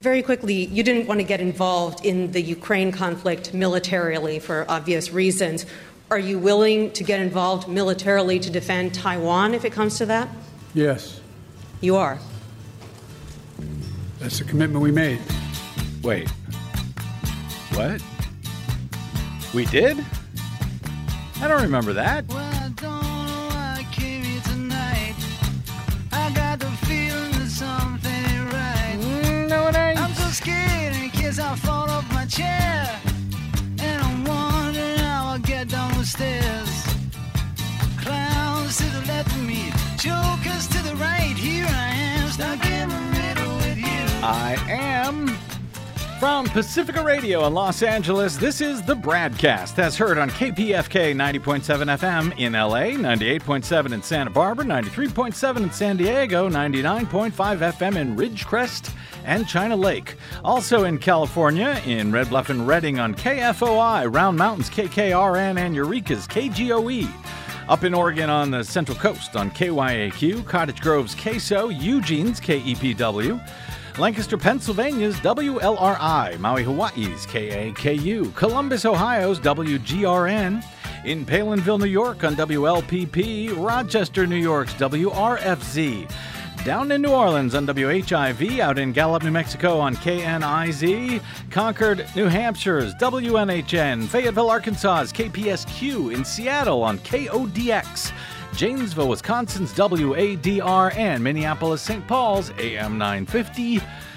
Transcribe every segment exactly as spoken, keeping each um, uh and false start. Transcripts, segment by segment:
Very quickly, you didn't want to get involved in the Ukraine conflict militarily for obvious reasons. Are you willing to get involved militarily to defend Taiwan if it comes to that? Yes. You are? That's the commitment we made. Wait. What? We did? I don't remember that. Well, I don't know why I came here tonight. I got the feeling that something ain't right. Mm, no, it ain't. I'm so scared in case I fall off my chair. And I'm wondering how I'll get down the stairs. Clowns to the left of me, jokers to the right. Here I am, stuck in the middle with you. I am from Pacifica Radio in Los Angeles. This is the Bradcast, as heard on K P F K ninety point seven F M in L A, ninety-eight point seven in Santa Barbara, ninety-three point seven in San Diego, ninety-nine point five F M in Ridgecrest and China Lake. Also in California, in Red Bluff and Redding on K F O I, Round Mountains K K R N, and Eureka's K G O E. Up in Oregon on the Central Coast on K Y A Q, Cottage Grove's K S O, Eugene's K E P W, Lancaster, Pennsylvania's W L R I, Maui, Hawaii's K A K U, Columbus, Ohio's W G R N, in Palinville, New York on W L P P, Rochester, New York's W R F Z, down in New Orleans on W H I V, out in Gallup, New Mexico on K N I Z, Concord, New Hampshire's W N H N, Fayetteville, Arkansas's K P S Q, in Seattle on K O D X, Janesville, Wisconsin's W A D R, and Minneapolis, Saint Paul's A M nine fifty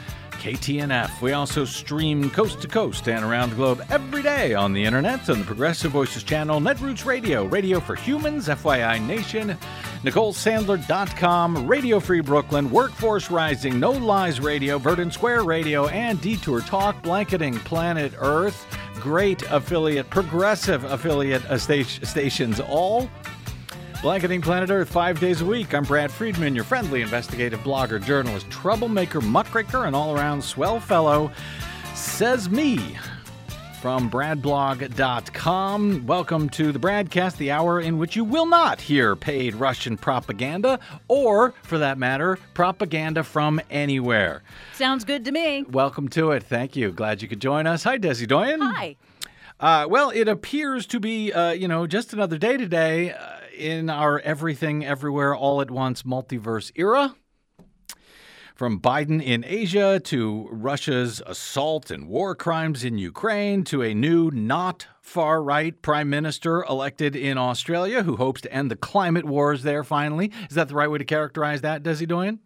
K T N F. We also stream coast to coast and around the globe every day on the internet on the Progressive Voices channel, Netroots Radio, Radio for Humans, F Y I Nation, Nicole Sandler dot com, Radio Free Brooklyn, Workforce Rising, No Lies Radio, Verdant Square Radio, and Detour Talk, blanketing planet Earth. Great affiliate, progressive affiliate uh, sta- stations all. Blanketing Planet Earth five days a week. I'm Brad Friedman, your friendly investigative blogger, journalist, troublemaker, muckraker, and all-around swell fellow. Says me from brad blog dot com. Welcome to the Bradcast, the hour in which you will not hear paid Russian propaganda, or, for that matter, propaganda from anywhere. Sounds good to me. Welcome to it. Thank you. Glad you could join us. Hi, Desi Doyen. Hi. Uh, well, it appears to be, uh, you know, just another day today uh, in our everything, everywhere, all at once multiverse era. From Biden in Asia to Russia's assault and war crimes in Ukraine to a new not far-right prime minister elected in Australia who hopes to end the climate wars there finally. Is that the right way to characterize that, Desi Doyen?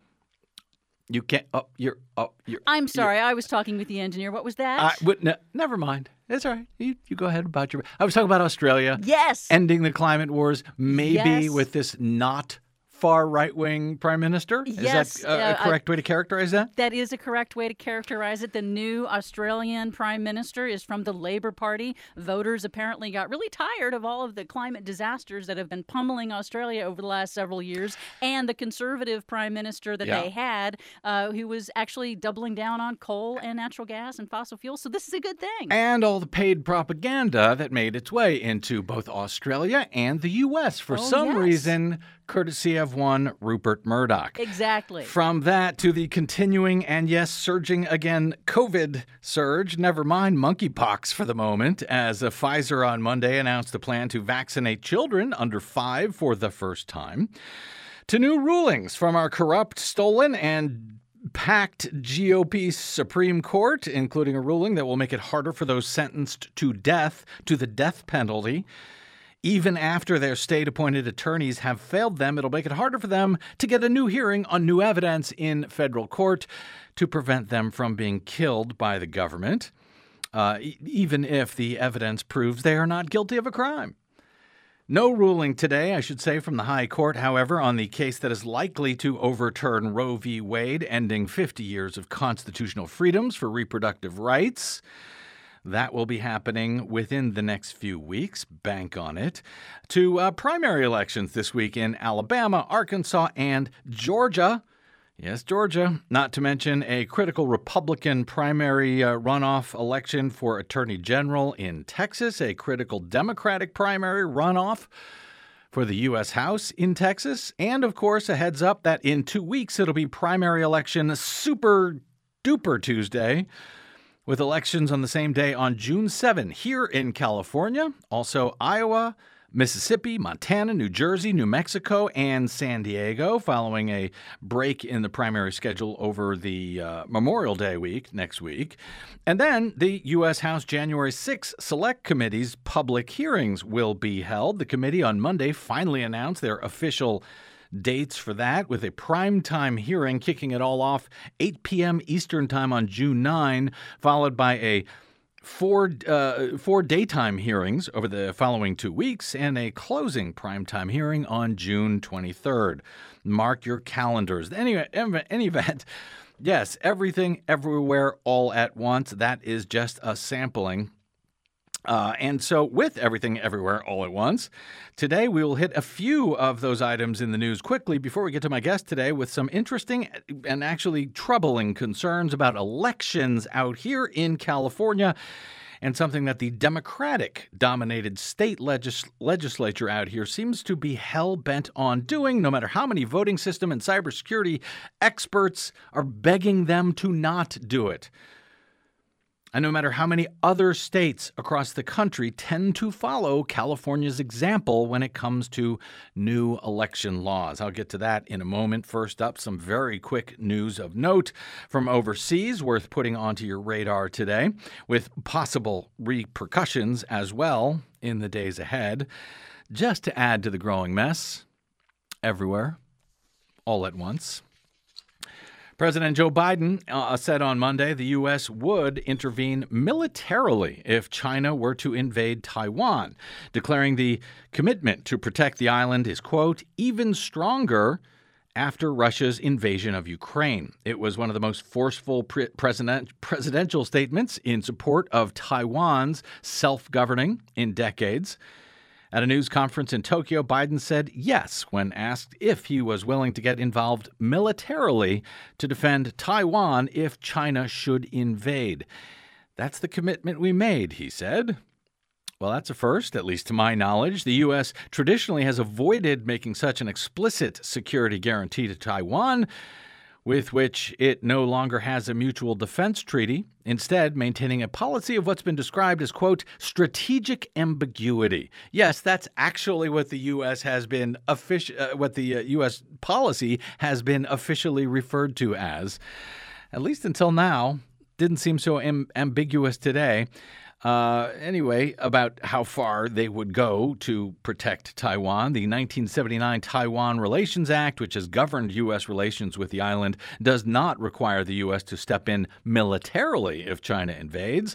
You can't. Oh, you're. Oh, you're. I'm sorry. I was talking with the engineer. What was that? I would. Ne- never mind. It's all right. You, you go ahead about your. I was talking about Australia. Yes. Ending the climate wars, maybe Yes. with this not far right-wing prime minister. Yes. Is that a, uh, a correct way to characterize that? That is a correct way to characterize it. The new Australian prime minister is from the Labor Party. Voters apparently got really tired of all of the climate disasters that have been pummeling Australia over the last several years, and the conservative prime minister that Yeah. they had, uh, who was actually doubling down on coal and natural gas and fossil fuels. So this is a good thing. And all the paid propaganda that made its way into both Australia and the U S for Oh, some yes. reason, courtesy of one Rupert Murdoch. Exactly. From that to the continuing and, yes, surging again COVID surge, never mind monkeypox for the moment, as uh, Pfizer on Monday announced a plan to vaccinate children under five for the first time, to new rulings from our corrupt, stolen, and packed G O P Supreme Court, including a ruling that will make it harder for those sentenced to death, to the death penalty. Even after their state-appointed attorneys have failed them, it'll make it harder for them to get a new hearing on new evidence in federal court to prevent them from being killed by the government, uh, e- even if the evidence proves they are not guilty of a crime. No ruling today, I should say, from the High Court, however, on the case that is likely to overturn Roe v. Wade, ending fifty years of constitutional freedoms for reproductive rights. That will be happening within the next few weeks. Bank on it. To uh, primary elections this week in Alabama, Arkansas, and Georgia. Yes, Georgia. Not to mention a critical Republican primary uh, runoff election for Attorney General in Texas, a critical Democratic primary runoff for the U S House in Texas, and, of course, a heads up that in two weeks it'll be primary election super duper Tuesday, with elections on the same day on June seventh here in California, also Iowa, Mississippi, Montana, New Jersey, New Mexico, and San Diego, following a break in the primary schedule over the uh, Memorial Day week next week. And then the U S House January sixth Select Committee's public hearings will be held. The committee on Monday finally announced their official dates for that, with a primetime hearing kicking it all off eight p.m. Eastern Time on June ninth, followed by a Four, uh, four daytime hearings over the following two weeks and a closing primetime hearing on June twenty-third. Mark your calendars. Anyway, any event, yes, everything, everywhere, all at once. That is just a sampling. Uh, and so with everything, everywhere, all at once, today we will hit a few of those items in the news quickly before we get to my guest today with some interesting and actually troubling concerns about elections out here in California, and something that the Democratic-dominated state legis- legislature out here seems to be hell-bent on doing, no matter how many voting system and cybersecurity experts are begging them to not do it. And no matter how many other states across the country tend to follow California's example when it comes to new election laws. I'll get to that in a moment. First up, some very quick news of note from overseas worth putting onto your radar today, with possible repercussions as well in the days ahead. Just to add to the growing mess, everywhere, all at once. President Joe Biden uh, said on Monday the U S would intervene militarily if China were to invade Taiwan, declaring the commitment to protect the island is, quote, even stronger after Russia's invasion of Ukraine. It was one of the most forceful pre- president- presidential statements in support of Taiwan's self-governing in decades. At a news conference in Tokyo, Biden said yes when asked if he was willing to get involved militarily to defend Taiwan if China should invade. That's the commitment we made, he said. Well, that's a first, at least to my knowledge. The U S traditionally has avoided making such an explicit security guarantee to Taiwan, with which it no longer has a mutual defense treaty, instead maintaining a policy of what's been described as, quote, strategic ambiguity. Yes, that's actually what the U S has been offici- uh, what the uh, U S policy has been officially referred to as, at least until now. Didn't seem so am- ambiguous today. Uh, anyway, about how far they would go to protect Taiwan. The nineteen seventy-nine Taiwan Relations Act, which has governed U S relations with the island, does not require the U S to step in militarily if China invades,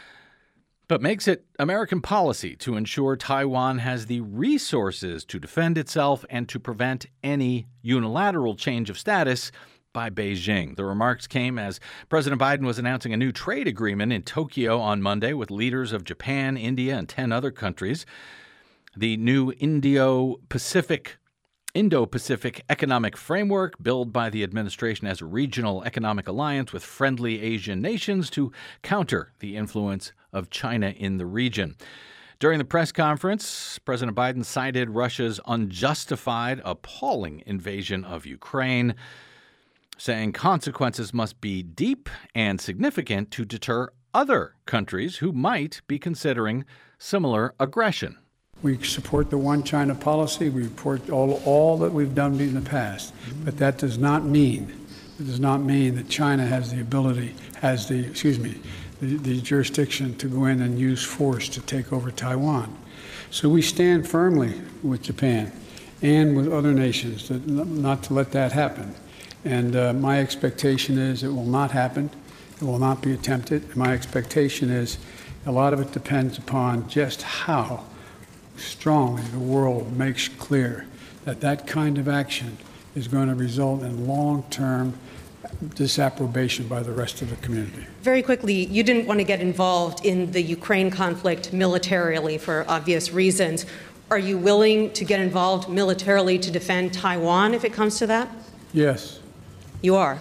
but makes it American policy to ensure Taiwan has the resources to defend itself and to prevent any unilateral change of status by Beijing. The remarks came as President Biden was announcing a new trade agreement in Tokyo on Monday with leaders of Japan, India, and ten other countries. The new Indo-Pacific Indo-Pacific Economic Framework, billed by the administration as a regional economic alliance with friendly Asian nations to counter the influence of China in the region. During the press conference, President Biden cited Russia's unjustified, appalling invasion of Ukraine, saying consequences must be deep and significant to deter other countries who might be considering similar aggression. We support the one China policy. We support all, all that we've done in the past. But that does not mean, it does not mean that China has the ability, has the, excuse me, the, the jurisdiction to go in and use force to take over Taiwan. So we stand firmly with Japan and with other nations to, not to let that happen. And uh, my expectation is it will not happen. It will not be attempted. My expectation is a lot of it depends upon just how strongly the world makes clear that that kind of action is going to result in long-term disapprobation by the rest of the community. Very quickly, you didn't want to get involved in the Ukraine conflict militarily for obvious reasons. Are you willing to get involved militarily to defend Taiwan if it comes to that? Yes. You are?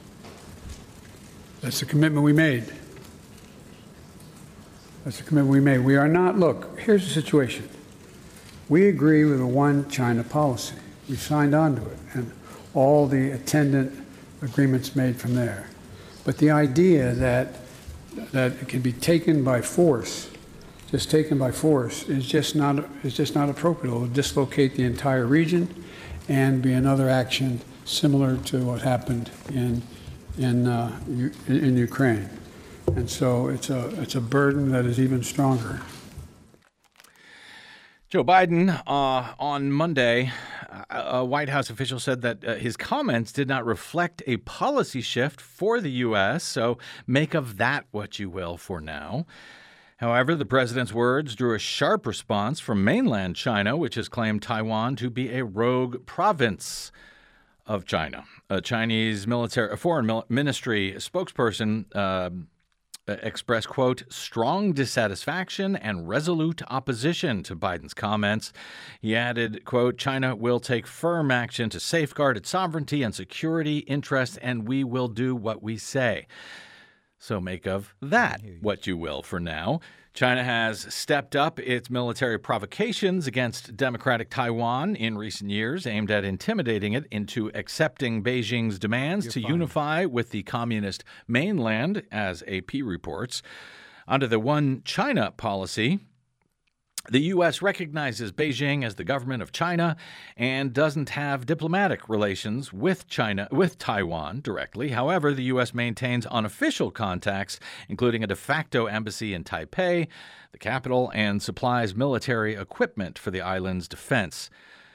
That's the commitment we made. That's the commitment we made. We are not, look, here's the situation. We agree with a one China policy. We signed on to it, and all the attendant agreements made from there. But the idea that that it can be taken by force, just taken by force, is just not is just not appropriate. It will dislocate the entire region, and be another action similar to what happened in in uh, U- in Ukraine. And so it's a it's a burden that is even stronger. Joe Biden, uh, on Monday, a White House official said that uh, his comments did not reflect a policy shift for the U S, so make of that what you will for now. However, the president's words drew a sharp response from mainland China, which has claimed Taiwan to be a rogue province of China. A Chinese military, a foreign mil- ministry spokesperson uh, expressed, quote, strong dissatisfaction and resolute opposition to Biden's comments. He added, quote, China will take firm action to safeguard its sovereignty and security interests, and we will do what we say. So make of that what you will for now. China has stepped up its military provocations against democratic Taiwan in recent years, aimed at intimidating it into accepting Beijing's demands You're to fine. unify with the communist mainland, as A P reports. Under the One China policy, the U S recognizes Beijing as the government of China and doesn't have diplomatic relations with China, with Taiwan directly. However, the U S maintains unofficial contacts, including a de facto embassy in Taipei, the capital, and supplies military equipment for the island's defense.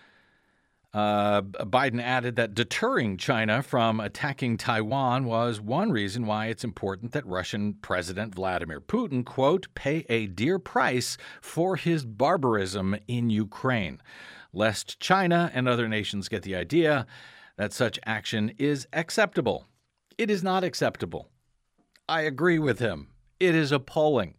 Uh, Biden added that deterring China from attacking Taiwan was one reason why it's important that Russian President Vladimir Putin, quote, pay a dear price for his barbarism in Ukraine, lest China and other nations get the idea that such action is acceptable. It is not acceptable. I agree with him. It is appalling.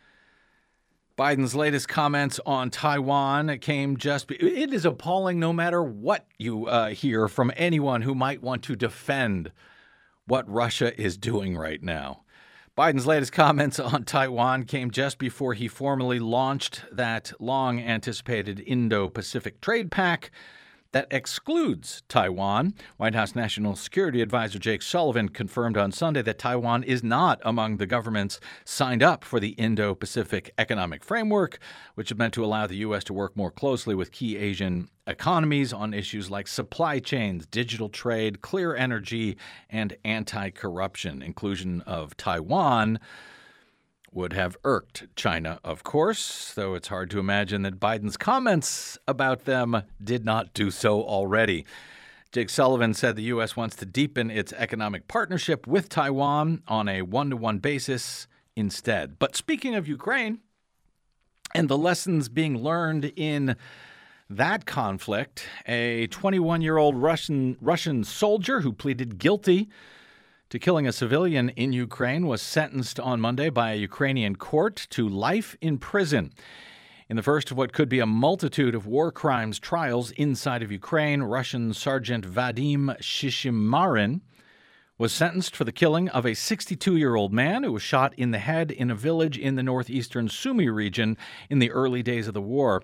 Biden's latest comments on Taiwan came just... Be- it is appalling no matter what you uh, hear from anyone who might want to defend what Russia is doing right now. Biden's latest comments on Taiwan came just before he formally launched that long-anticipated Indo-Pacific Trade Pact that excludes Taiwan. White House National Security Advisor Jake Sullivan confirmed on Sunday that Taiwan is not among the governments signed up for the Indo-Pacific Economic Framework, which is meant to allow the U S to work more closely with key Asian economies on issues like supply chains, digital trade, clear energy, and anti-corruption. Inclusion of Taiwan would have irked China, of course, though it's hard to imagine that Biden's comments about them did not do so already. Jake Sullivan said the U S wants to deepen its economic partnership with Taiwan on a one-to-one basis instead. But speaking of Ukraine and the lessons being learned in that conflict, a twenty-one-year-old Russian Russian soldier who pleaded guilty to killing a civilian in Ukraine was sentenced on Monday by a Ukrainian court to life in prison. In the first of what could be a multitude of war crimes trials inside of Ukraine, Russian Sergeant Vadim Shishimarin was sentenced for the killing of a sixty-two-year-old man who was shot in the head in a village in the northeastern Sumy region in the early days of the war.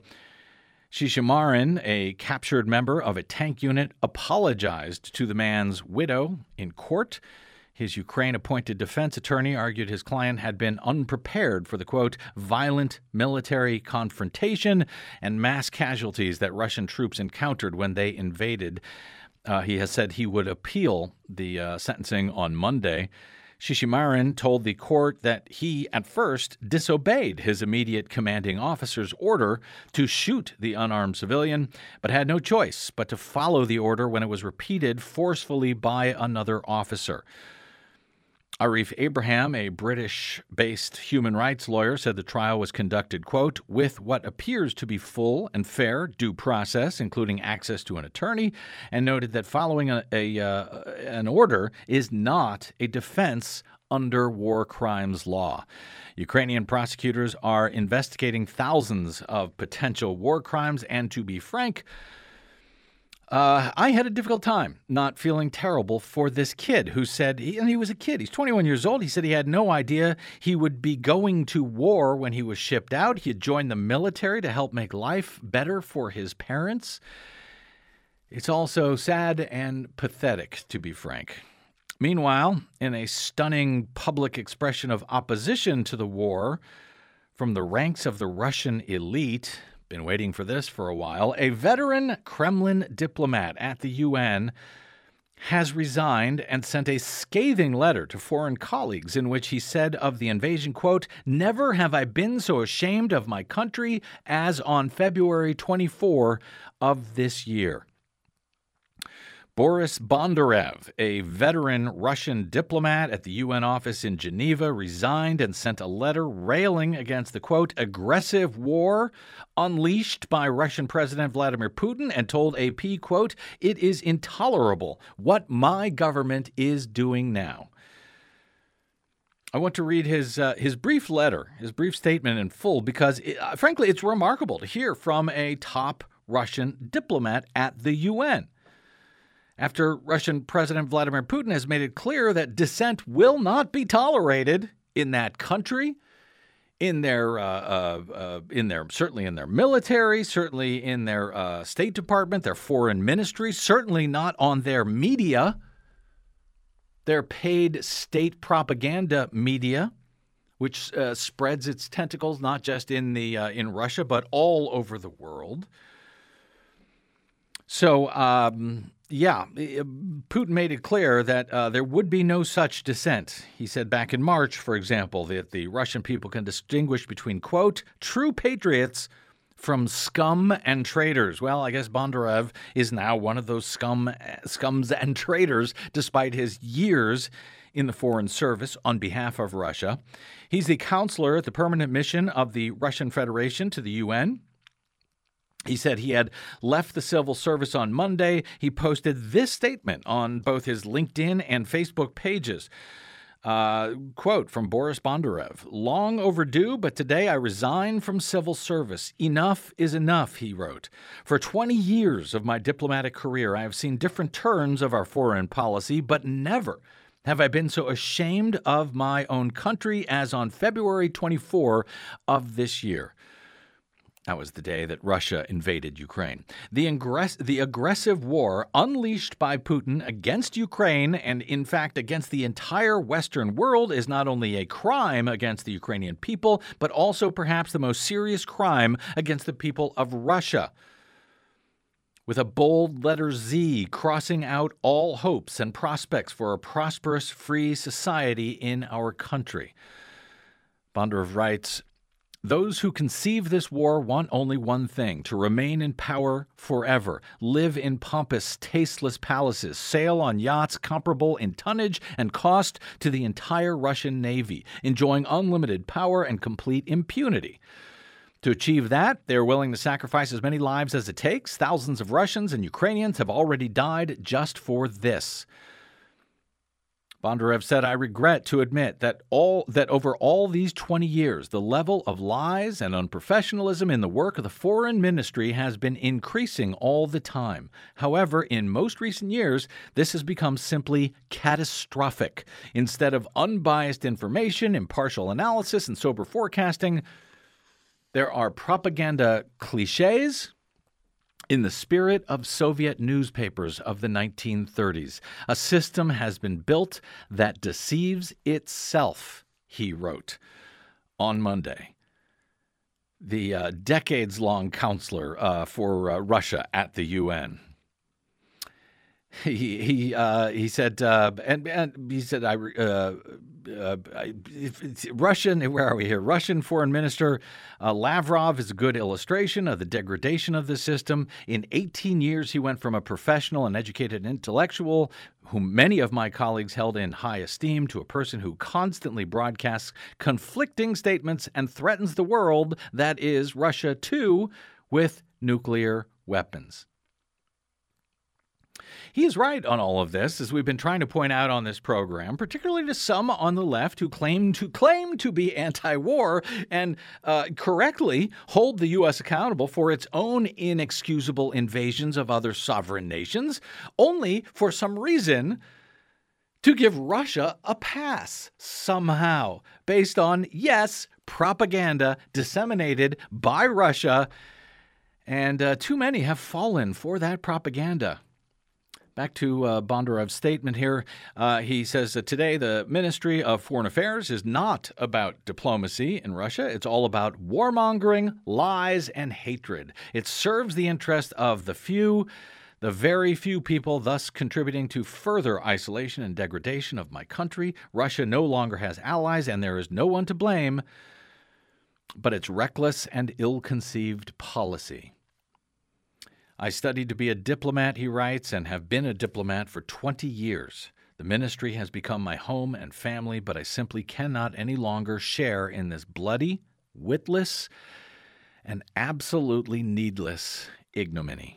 Shishimarin, a captured member of a tank unit, apologized to the man's widow in court. His Ukraine-appointed defense attorney argued his client had been unprepared for the, quote, violent military confrontation and mass casualties that Russian troops encountered when they invaded. Uh, he has said he would appeal the uh, sentencing on Monday. Shishimarin told the court that he, at first, disobeyed his immediate commanding officer's order to shoot the unarmed civilian, but had no choice but to follow the order when it was repeated forcefully by another officer. Arif Abraham, a British-based human rights lawyer, said the trial was conducted, quote, with what appears to be full and fair due process, including access to an attorney, and noted that following a, a uh, an order is not a defense under war crimes law. Ukrainian prosecutors are investigating thousands of potential war crimes, and to be frank, Uh, I had a difficult time not feeling terrible for this kid who said, and he was a kid, he's twenty-one years old. He said he had no idea he would be going to war when he was shipped out. He had joined the military to help make life better for his parents. It's also sad and pathetic, to be frank. Meanwhile, in a stunning public expression of opposition to the war from the ranks of the Russian elite, been waiting for this for a while, a veteran Kremlin diplomat at the U N has resigned and sent a scathing letter to foreign colleagues in which he said of the invasion, quote, "Never have I been so ashamed of my country as on February twenty-fourth of this year." Boris Bondarev, a veteran Russian diplomat at the U N office in Geneva, resigned and sent a letter railing against the, quote, "aggressive war unleashed by Russian President Vladimir Putin," and told A P, quote, "It is intolerable what my government is doing now." I want to read his uh, his brief letter, his brief statement in full, because, it, uh, frankly, it's remarkable to hear from a top Russian diplomat at the U N. After Russian President Vladimir Putin has made it clear that dissent will not be tolerated in that country, in their, uh, uh, uh, in their, certainly in their military, certainly in their uh, State Department, their foreign ministry, certainly not on their media, their paid state propaganda media, which uh, spreads its tentacles not just in the uh, in Russia but all over the world. So. Um, Yeah, Putin made it clear that uh, there would be no such dissent. He said back in March, for example, that the Russian people can distinguish between, quote, "true patriots from scum and traitors." Well, I guess Bondarev is now one of those scum, scums and traitors, despite his years in the Foreign Service on behalf of Russia. He's the counselor at the permanent mission of the Russian Federation to the U N. He said he had left the civil service on Monday. He posted this statement on both his LinkedIn and Facebook pages. Uh, quote from Boris Bondarev, "Long overdue, but today I resign from civil service. Enough is enough," he wrote. "For twenty years of my diplomatic career, I have seen different turns of our foreign policy, but never have I been so ashamed of my own country as on February twenty-fourth of this year." That was the day that Russia invaded Ukraine. The, ingress- the aggressive war unleashed by Putin against Ukraine and, in fact, against the entire Western world is not only a crime against the Ukrainian people, but also perhaps the most serious crime against the people of Russia. With a bold letter Z crossing out all hopes and prospects for a prosperous, free society in our country. Bondarev writes, "Those who conceive this war want only one thing, to remain in power forever, live in pompous, tasteless palaces, sail on yachts comparable in tonnage and cost to the entire Russian Navy, enjoying unlimited power and complete impunity. To achieve that, they are willing to sacrifice as many lives as it takes. Thousands of Russians and Ukrainians have already died just for this." Bondarev said, "I regret to admit that all that over all these twenty years, the level of lies and unprofessionalism in the work of the foreign ministry has been increasing all the time. However, in most recent years, this has become simply catastrophic. Instead of unbiased information, impartial analysis, and sober forecasting, there are propaganda cliches in the spirit of Soviet newspapers of the nineteen thirties. A system has been built that deceives itself," he wrote on Monday. The uh, decades-long counselor uh, for uh, Russia at the U N. He he uh, he said uh, and, and he said I. Uh, Uh, Russian, where are we here? Russian Foreign Minister uh, Lavrov is a good illustration of the degradation of the system. In eighteen years, he went from a professional and educated intellectual, whom many of my colleagues held in high esteem, to a person who constantly broadcasts conflicting statements and threatens the world, that is, Russia too, with nuclear weapons. He is right on all of this, as we've been trying to point out on this program, particularly to some on the left who claim to claim to be anti-war and uh, correctly hold the U S accountable for its own inexcusable invasions of other sovereign nations, only for some reason to give Russia a pass somehow, based on, yes, propaganda disseminated by Russia, and uh, too many have fallen for that propaganda. Back to uh, Bondarev's statement here. Uh, he says that today the Ministry of Foreign Affairs is not about diplomacy in Russia. It's all about warmongering, lies, and hatred. It serves the interest of the few, the very few people, thus contributing to further isolation and degradation of my country. Russia no longer has allies, and there is no one to blame but its reckless and ill-conceived policy. I studied to be a diplomat, he writes, and have been a diplomat for twenty years. The ministry has become my home and family, but I simply cannot any longer share in this bloody, witless, and absolutely needless ignominy.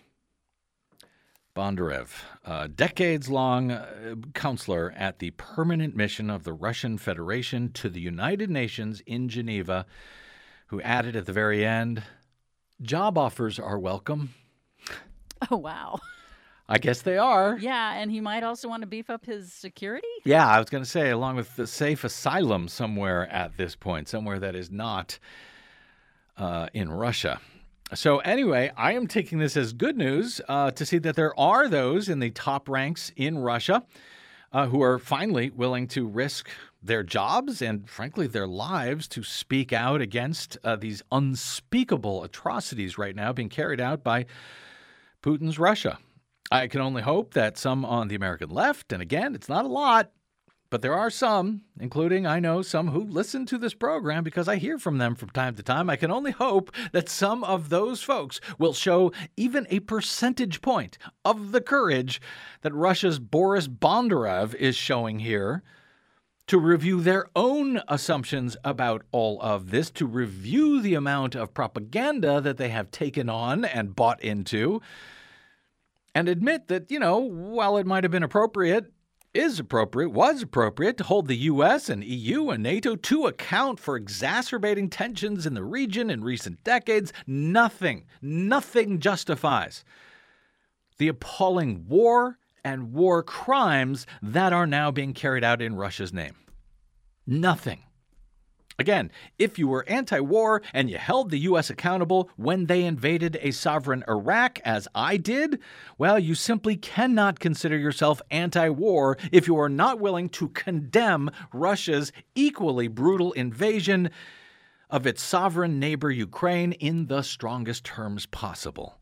Bondarev, a decades-long uh, counselor at the permanent mission of the Russian Federation to the United Nations in Geneva, who added at the very end, job offers are welcome. Oh, wow. I guess they are. Yeah, and he might also want to beef up his security? Yeah, I was going to say, along with the safe asylum somewhere at this point, somewhere that is not uh, in Russia. So anyway, I am taking this as good news uh, to see that there are those in the top ranks in Russia uh, who are finally willing to risk their jobs and, frankly, their lives to speak out against uh, these unspeakable atrocities right now being carried out by Putin's Russia. I can only hope that some on the American left, and again, it's not a lot, but there are some, including, I know, some who listen to this program because I hear from them from time to time. I can only hope that some of those folks will show even a percentage point of the courage that Russia's Boris Bondarev is showing here to review their own assumptions about all of this, to review the amount of propaganda that they have taken on and bought into, and admit that, you know, while it might have been appropriate, is appropriate, was appropriate to hold the U S and E U and NATO to account for exacerbating tensions in the region in recent decades, nothing, nothing justifies the appalling war and war crimes that are now being carried out in Russia's name. Nothing. Again, if you were anti-war and you held the U S accountable when they invaded a sovereign Iraq, as I did, well, you simply cannot consider yourself anti-war if you are not willing to condemn Russia's equally brutal invasion of its sovereign neighbor Ukraine in the strongest terms possible.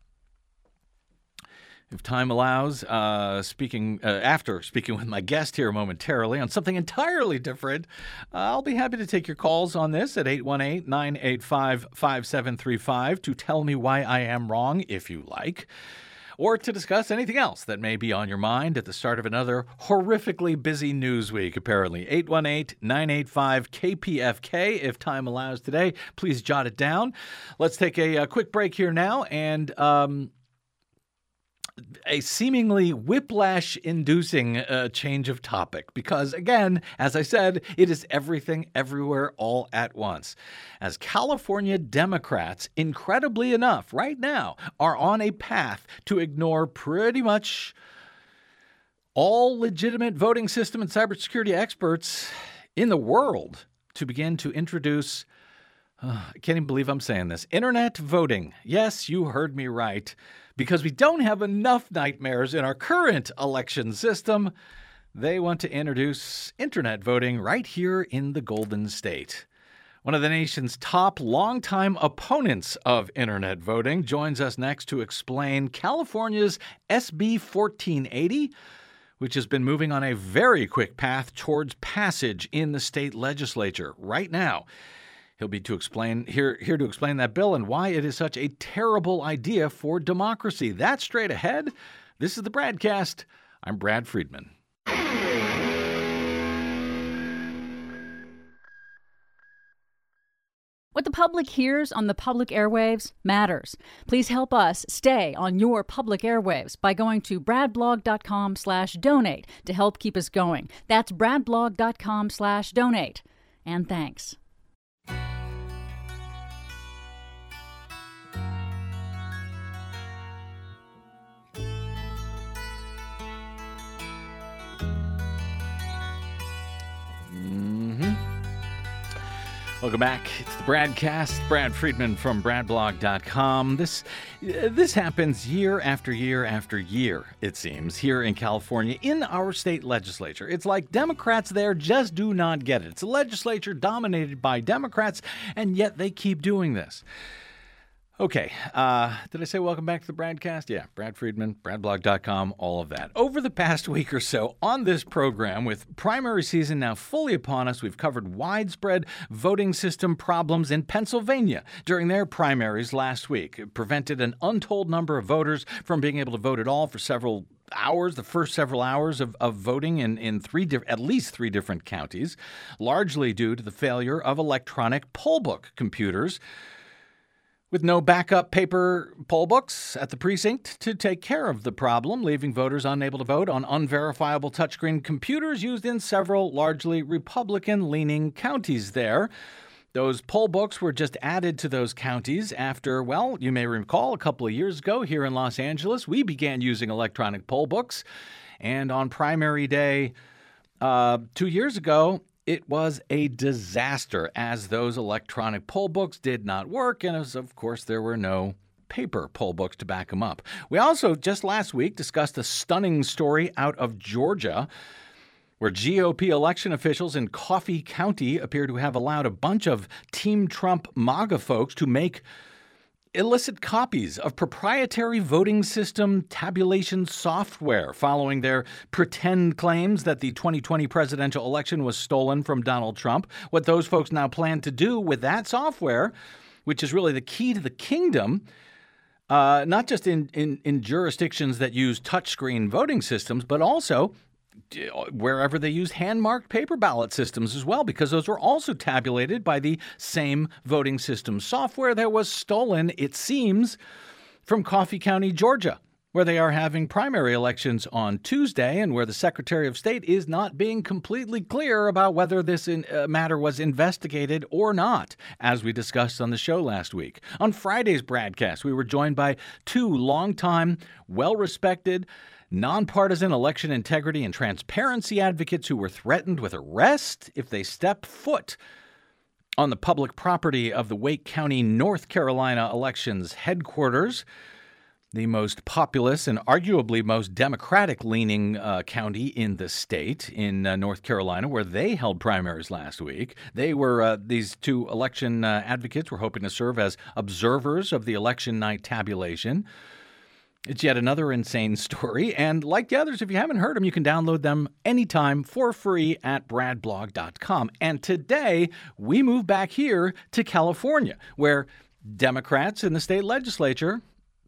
If time allows, uh, speaking uh, after speaking with my guest here momentarily on something entirely different, uh, I'll be happy to take your calls on this at eight one eight, nine eight five, five seven three five to tell me why I am wrong, if you like, or to discuss anything else that may be on your mind at the start of another horrifically busy news week, apparently. eight one eight, nine eight five, K P F K, if time allows today. Please jot it down. Let's take a, a quick break here now, and um, a seemingly whiplash-inducing uh, change of topic because, again, as I said, it is everything, everywhere, all at once. As California Democrats, incredibly enough, right now, are on a path to ignore pretty much all legitimate voting system and cybersecurity experts in the world to begin to introduce, uh, I can't even believe I'm saying this, internet voting. Yes, you heard me right. Because we don't have enough nightmares in our current election system, they want to introduce internet voting right here in the Golden State. One of the nation's top longtime opponents of internet voting joins us next to explain California's S B fourteen eighty, which has been moving on a very quick path towards passage in the state legislature right now. He'll be to explain here, here to explain that bill and why it is such a terrible idea for democracy. That's straight ahead. This is the Bradcast. I'm Brad Friedman. What the public hears on the public airwaves matters. Please help us stay on your public airwaves by going to bradblog.com slash donate to help keep us going. That's bradblog.com slash donate. And thanks. Welcome back. It's the Bradcast. Brad Friedman from brad blog dot com. This uh, this happens year after year after year, it seems, here in California in our state legislature. It's like Democrats there just do not get it. It's a legislature dominated by Democrats, and yet they keep doing this. Okay, uh, did I say welcome back to the Bradcast? Yeah, Brad Friedman, brad blog dot com, all of that. Over the past week or so on this program, with primary season now fully upon us, we've covered widespread voting system problems in Pennsylvania during their primaries last week. It prevented an untold number of voters from being able to vote at all for several hours, the first several hours of, of voting in, in three di- at least three different counties, largely due to the failure of electronic poll book computers, with no backup paper poll books at the precinct to take care of the problem, leaving voters unable to vote on unverifiable touchscreen computers used in several largely Republican-leaning counties there. Those poll books were just added to those counties after, well, you may recall a couple of years ago here in Los Angeles, we began using electronic poll books. And on primary day uh, two years ago, it was a disaster, as those electronic poll books did not work, and as, of course, there were no paper poll books to back them up. We also, just last week, discussed a stunning story out of Georgia, where G O P election officials in Coffee County appear to have allowed a bunch of Team Trump MAGA folks to make illicit copies of proprietary voting system tabulation software following their pretend claims that the twenty twenty presidential election was stolen from Donald Trump. What those folks now plan to do with that software, which is really the key to the kingdom, uh, not just in, in, in jurisdictions that use touchscreen voting systems, but also wherever they use hand-marked paper ballot systems as well, because those were also tabulated by the same voting system software that was stolen, it seems, from Coffee County, Georgia, where they are having primary elections on Tuesday and where the Secretary of State is not being completely clear about whether this in, uh, matter was investigated or not, as we discussed on the show last week. On Friday's Bradcast, we were joined by two longtime, well-respected, nonpartisan election integrity and transparency advocates who were threatened with arrest if they step foot on the public property of the Wake County, North Carolina elections headquarters, the most populous and arguably most Democratic-leaning uh, county in the state in uh, North Carolina, where they held primaries last week. They were, uh, these two election uh, advocates were hoping to serve as observers of the election night tabulation. It's yet another insane story, and like the others, if you haven't heard them, you can download them anytime for free at brad blog dot com. And today, we move back here to California, where Democrats in the state legislature,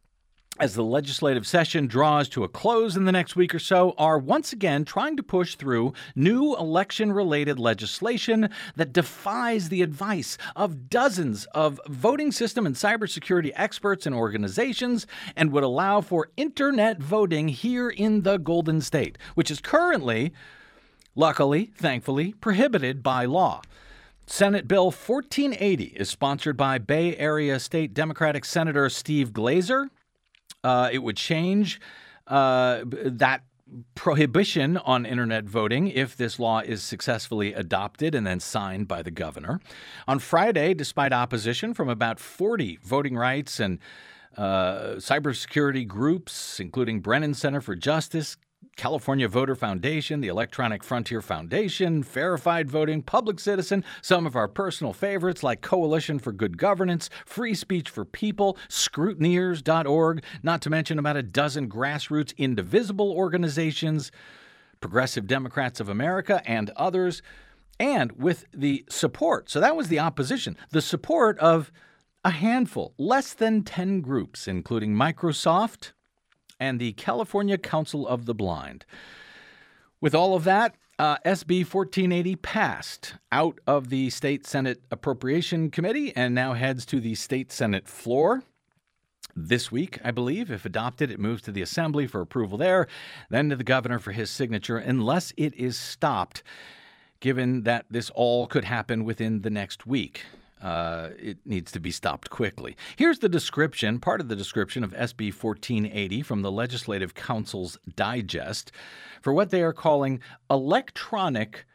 as the legislative session draws to a close in the next week or so, are once again trying to push through new election-related legislation that defies the advice of dozens of voting system and cybersecurity experts and organizations and would allow for internet voting here in the Golden State, which is currently, luckily, thankfully, prohibited by law. Senate Bill fourteen eighty is sponsored by Bay Area State Democratic Senator Steve Glazer. Uh, it would change uh, that prohibition on internet voting if this law is successfully adopted and then signed by the governor. On Friday, despite opposition from about forty voting rights and uh, cybersecurity groups, including Brennan Center for Justice, California Voter Foundation, the Electronic Frontier Foundation, Verified Voting, Public Citizen, some of our personal favorites like Coalition for Good Governance, Free Speech for People, Scrutineers dot org, not to mention about a dozen grassroots indivisible organizations, Progressive Democrats of America, and others, and with the support, so that was the opposition, the support of a handful, less than ten groups, including Microsoft and the California Council of the Blind. With all of that, uh, S B fourteen eighty passed out of the State Senate Appropriation Committee and now heads to the State Senate floor. This week, I believe, if adopted, it moves to the Assembly for approval there, then to the governor for his signature, unless it is stopped, given that this all could happen within the next week. Uh, it needs to be stopped quickly. Here's the description, part of the description of S B fourteen eighty from the Legislative Council's Digest for what they are calling electronic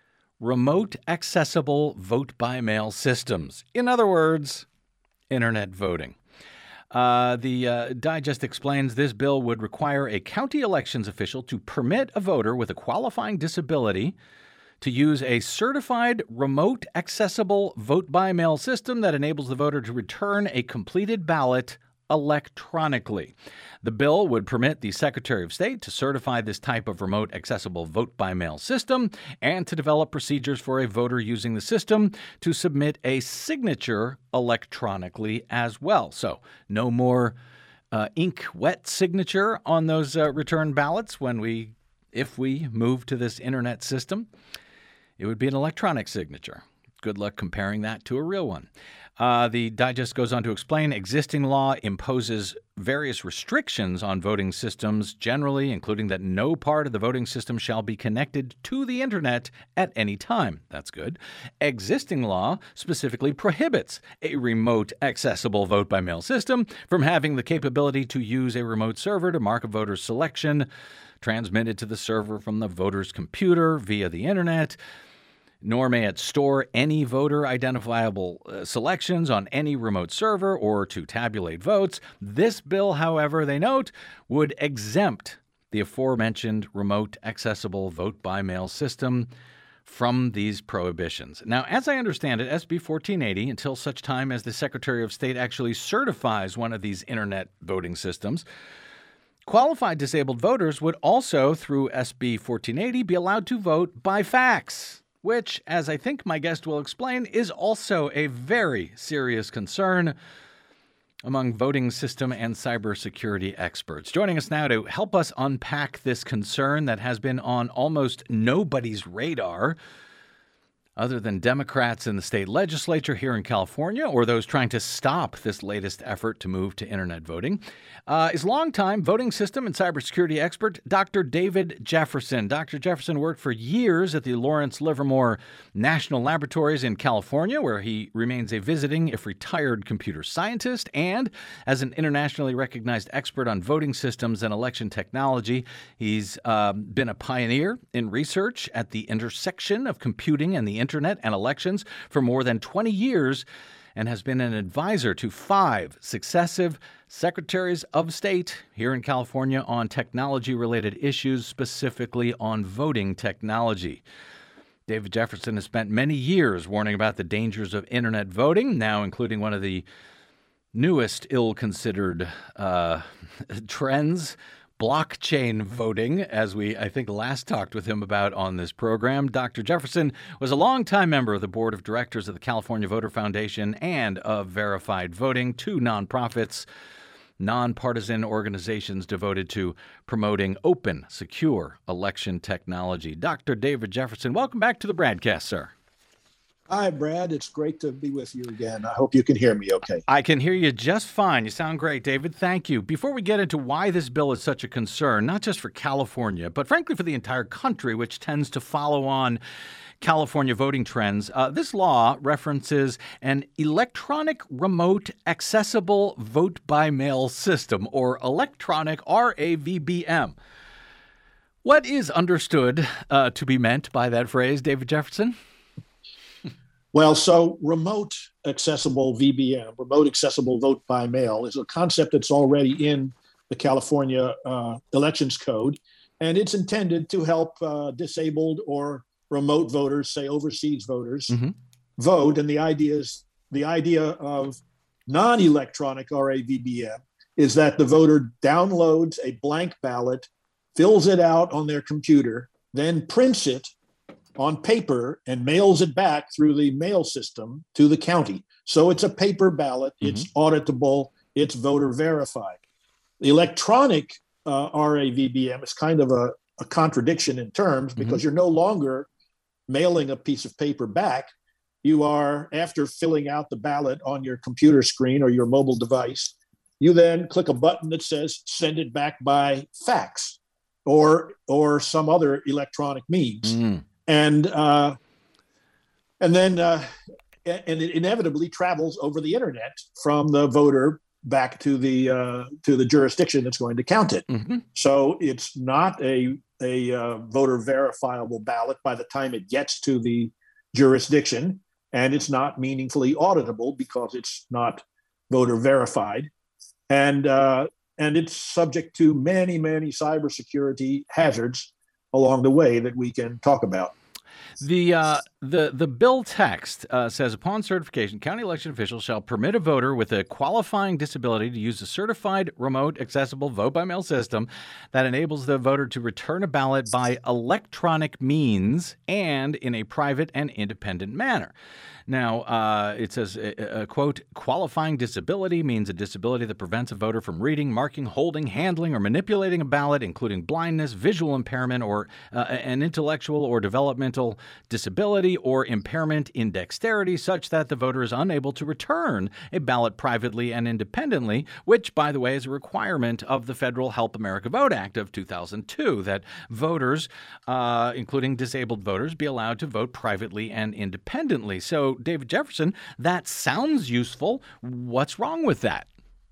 remote accessible vote-by-mail systems. In other words, internet voting. Uh, the uh, Digest explains this bill would require a county elections official to permit a voter with a qualifying disability to use a certified remote accessible vote-by-mail system that enables the voter to return a completed ballot electronically. The bill would permit the Secretary of State to certify this type of remote accessible vote-by-mail system and to develop procedures for a voter using the system to submit a signature electronically as well. So no more uh, ink wet signature on those uh, return ballots when we, if we move to this internet system. It would be an electronic signature. Good luck comparing that to a real one. Uh, the Digest goes on to explain existing law imposes various restrictions on voting systems generally, including that no part of the voting system shall be connected to the internet at any time. That's good. Existing law specifically prohibits a remote accessible vote-by-mail system from having the capability to use a remote server to mark a voter's selection transmitted to the server from the voter's computer via the internet. Nor may it store any voter identifiable uh, selections on any remote server or to tabulate votes. This bill, however, they note, would exempt the aforementioned remote accessible vote-by-mail system from these prohibitions. Now, as I understand it, S B fourteen eighty, until such time as the Secretary of State actually certifies one of these internet voting systems, qualified disabled voters would also, through S B fourteen eighty, be allowed to vote by fax, which, as I think my guest will explain, is also a very serious concern among voting system and cybersecurity experts. Joining us now to help us unpack this concern that has been on almost nobody's radar, other than Democrats in the state legislature here in California or those trying to stop this latest effort to move to internet voting, uh, is longtime voting system and cybersecurity expert Doctor David Jefferson. Doctor Jefferson worked for years at the Lawrence Livermore National Laboratories in California, where he remains a visiting, if retired, computer scientist, and as an internationally recognized expert on voting systems and election technology. He's uh, been a pioneer in research at the intersection of computing and the internet and elections for more than twenty years and has been an advisor to five successive secretaries of state here in California on technology-related issues, specifically on voting technology. David Jefferson has spent many years warning about the dangers of internet voting, now including one of the newest ill-considered uh, trends, blockchain voting, as we, I think, last talked with him about on this program. Doctor Jefferson was a longtime member of the board of directors of the California Voter Foundation and of Verified Voting, two nonprofits, nonpartisan organizations devoted to promoting open, secure election technology. Doctor David Jefferson, welcome back to the Bradcast, sir. Hi, Brad. It's great to be with you again. I hope you can hear me okay. I can hear you just fine. You sound great, David. Thank you. Before we get into why this bill is such a concern, not just for California, but frankly for the entire country, which tends to follow on California voting trends, uh, this law references an electronic remote accessible vote-by-mail system, or electronic R A V B M. What is understood uh, to be meant by that phrase, David Jefferson? Well, so remote accessible V B M, remote accessible vote by mail, is a concept that's already in the California uh, Elections Code, and it's intended to help uh, disabled or remote voters, say overseas voters, mm-hmm. vote. And the idea is the idea of non-electronic R A V B M is that the voter downloads a blank ballot, fills it out on their computer, then prints it on paper and mails it back through the mail system to the county. So it's a paper ballot, mm-hmm. it's auditable, it's voter verified. The electronic uh, R A V B M is kind of a, a contradiction in terms because mm-hmm. you're no longer mailing a piece of paper back. You are, after filling out the ballot on your computer screen or your mobile device, you then click a button that says send it back by fax or or some other electronic means. Mm-hmm. And uh, and then uh, and it inevitably travels over the internet from the voter back to the uh, to the jurisdiction that's going to count it. Mm-hmm. So it's not a a uh, voter verifiable ballot by the time it gets to the jurisdiction, and it's not meaningfully auditable because it's not voter verified, and uh, and it's subject to many, many cybersecurity hazards along the way that we can talk about. The uh, the the bill text uh, says, upon certification, county election officials shall permit a voter with a qualifying disability to use a certified, remote, accessible vote-by-mail system that enables the voter to return a ballot by electronic means and in a private and independent manner. Now, uh, it says, uh, quote, qualifying disability means a disability that prevents a voter from reading, marking, holding, handling, or manipulating a ballot, including blindness, visual impairment, or uh, an intellectual or developmental disability or impairment in dexterity such that the voter is unable to return a ballot privately and independently, which, by the way, is a requirement of the Federal Help America Vote Act of two thousand two, that voters, uh, including disabled voters, be allowed to vote privately and independently. So, David Jefferson, that sounds useful. What's wrong with that?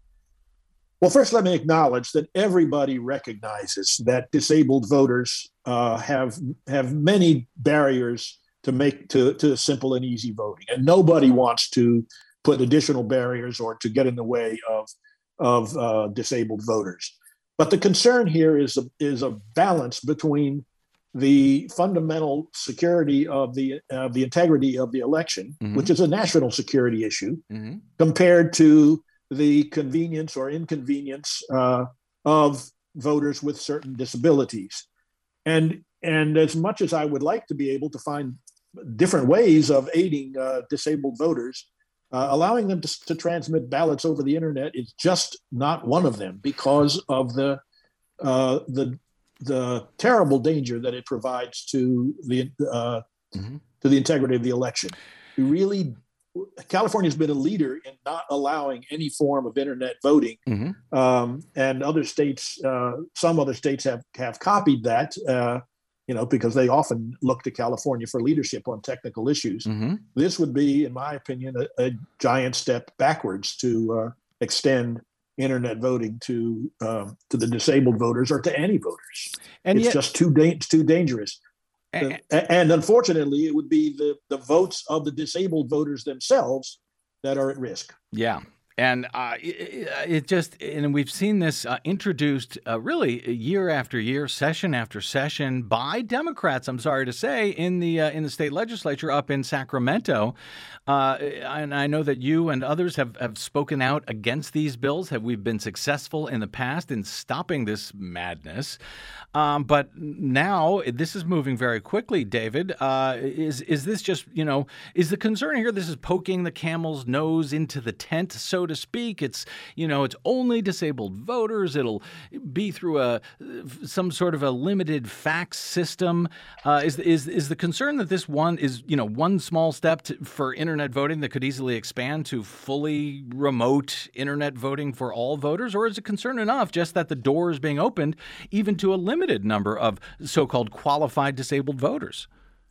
Well, first, let me acknowledge that everybody recognizes that disabled voters uh, have have many barriers to make to, to simple and easy voting, and nobody wants to put additional barriers or to get in the way of of uh, disabled voters. But the concern here is a, is a balance between the fundamental security of the uh, the integrity of the election, mm-hmm. which is a national security issue, mm-hmm. compared to the convenience or inconvenience uh, of voters with certain disabilities. And and as much as I would like to be able to find different ways of aiding uh, disabled voters, uh, allowing them to, to transmit ballots over the internet is just not one of them because of the uh, the the terrible danger that it provides to the uh, mm-hmm. to the integrity of the election. We really, California's been a leader in not allowing any form of internet voting, mm-hmm. um, and other states, uh, some other states have have copied that, uh, you know, because they often look to California for leadership on technical issues. Mm-hmm. This would be, in my opinion, a, a giant step backwards to uh, extend internet voting to um, to the disabled voters or to any voters. And it's yet, just too da- too dangerous. And, and unfortunately, it would be the, the votes of the disabled voters themselves that are at risk. Yeah. And uh, it, it just, and we've seen this uh, introduced uh, really year after year, session after session by Democrats, I'm sorry to say, in the uh, in the state legislature up in Sacramento. Uh, and I know that you and others have, have spoken out against these bills. Have we been successful in the past in stopping this madness? Um, but now this is moving very quickly, David. Uh, is is this just, you know, is the concern here this is poking the camel's nose into the tent, so to speak? It's, you know, it's only disabled voters. It'll be through a some sort of a limited fax system. Uh, is is is the concern that this one is, you know, one small step to, for internet voting that could easily expand to fully remote internet voting for all voters? Or is it concern enough just that the door is being opened even to a limited number of so-called qualified disabled voters?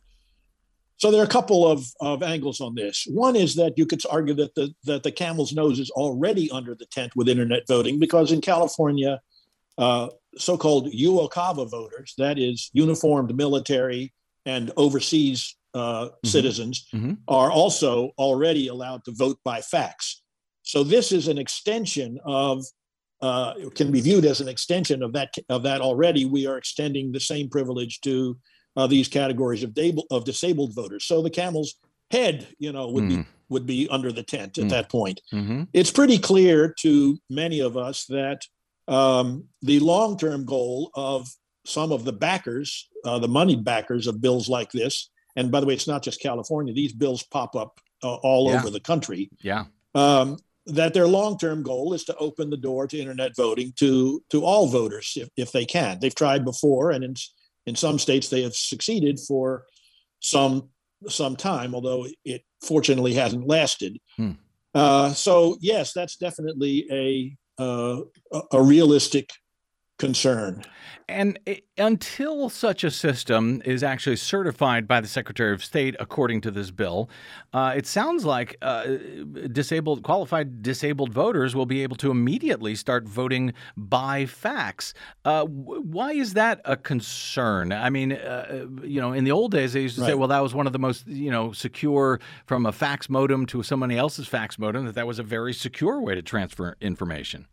So there are a couple of, of angles on this. One is that you could argue that the that the camel's nose is already under the tent with internet voting, because in California, uh, so-called U O C A V A voters, that is uniformed military and overseas uh, mm-hmm. citizens, mm-hmm. are also already allowed to vote by fax. So this is an extension of Uh, it can be viewed as an extension of that of that already. We are extending the same privilege to uh, these categories of, dable, of disabled voters. So the camel's head, you know, would mm. be would be under the tent at mm. that point. Mm-hmm. It's pretty clear to many of us that um, the long-term goal of some of the backers, uh, the moneyed backers of bills like this, and by the way, it's not just California; these bills pop up uh, all yeah. over the country. Yeah. Um, that their long-term goal is to open the door to internet voting to to all voters if, if they can. They've tried before, and in in some states they have succeeded for some some time, although it fortunately hasn't lasted. Hmm. Uh, so yes, that's definitely a uh, a realistic concern. And it, until such a system is actually certified by the Secretary of State, according to this bill, uh, it sounds like uh, disabled, qualified disabled voters will be able to immediately start voting by fax. Uh, w- why is that a concern? I mean, uh, you know, in the old days, they used to Right. say, well, that was one of the most, you know, secure from a fax modem to somebody else's fax modem, that that was a very secure way to transfer information.